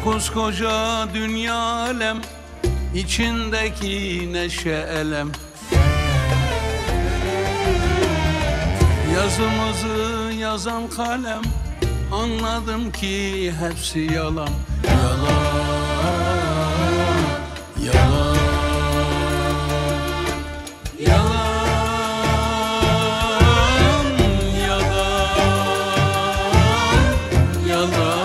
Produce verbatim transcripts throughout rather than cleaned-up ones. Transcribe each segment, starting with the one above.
Koskoca dünya alem, içindeki neşe elem. Yazımızı yazan kalem, anladım ki hepsi yalan. Yalan, yalan, yalan, yalan, yalan.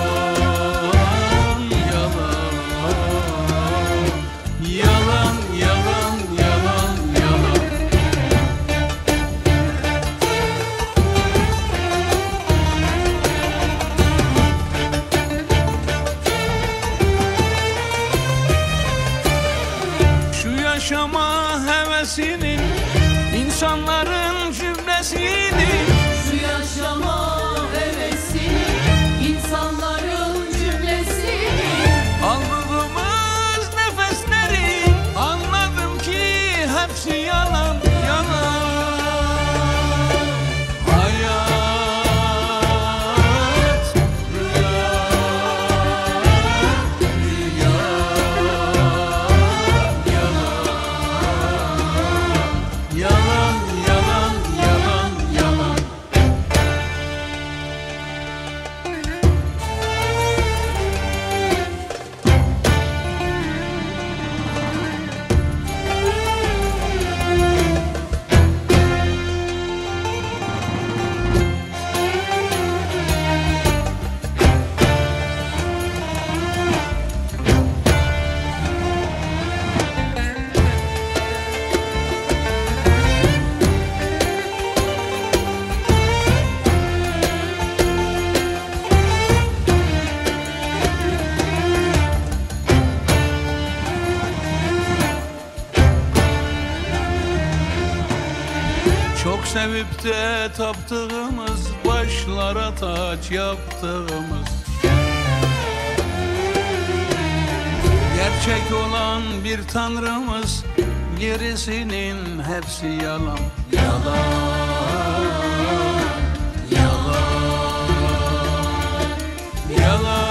Yaşama hevesini, insanların cümlesini. Şu yaşama hevesini, insanların cümlesini. Aldığımız nefesleri, anladım ki hepsi yalan, yalan. Hayat, rüya, rüya. Yalan, yalan, yalan, yalan. Çok sevip de taptığımız, başlara taç yaptığımız, gerçek olan bir tanrımız, gerisinin hepsi yalan. Yalan, yalan, yalan.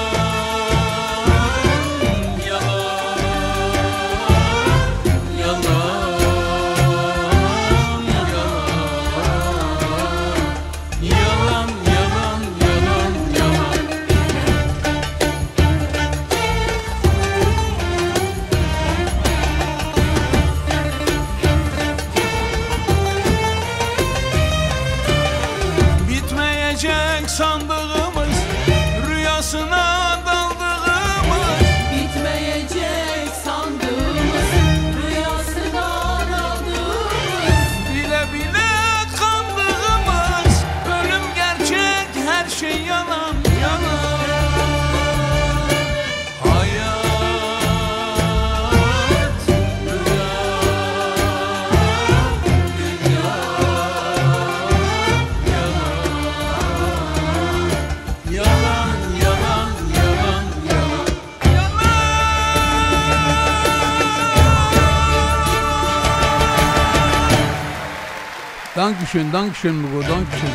Sandığımız, rüyasına daldığımız. Bitmeyecek sandığımız, rüyasına daldığımız. Bile bile kandığımız, ölüm gerçek, her şey yalan, yalan. Hayat, rüya, dünya. Yalan, yalan, yalan, yalan, yalan. Dankeschön, Dankeschön, Bruder, Dankeschön.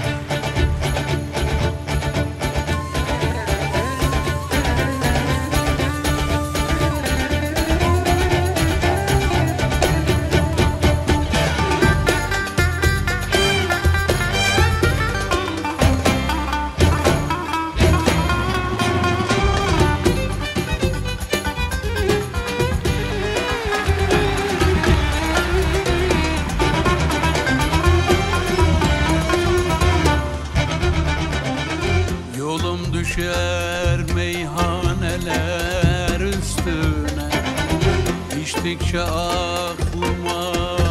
Düşer meyhaneler üstüne, içtikçe aklıma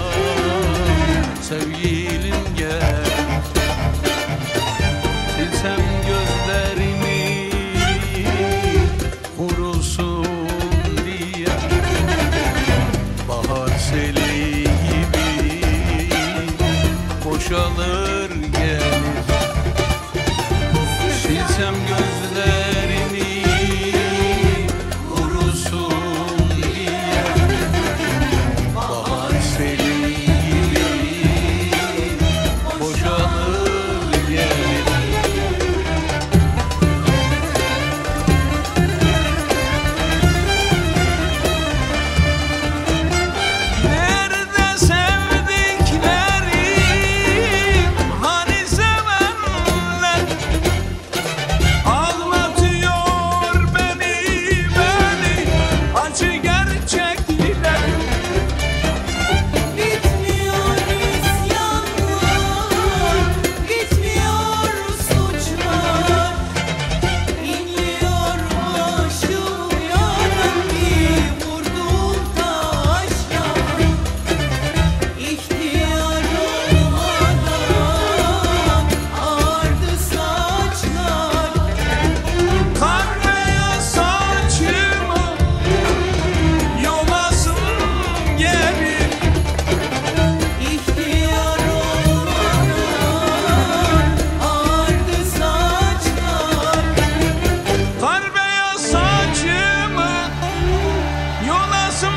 sevgilim gel. Silsem gözlerimi kurusun diye, bahar seli gibi boşalır gelir. Silsem gözlerini kurusun diye, bahar seli gibi saçımı yolasım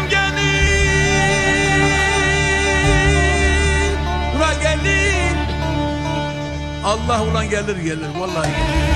gelir. Ula gelir. Allah ulan gelir gelir vallahi gelir.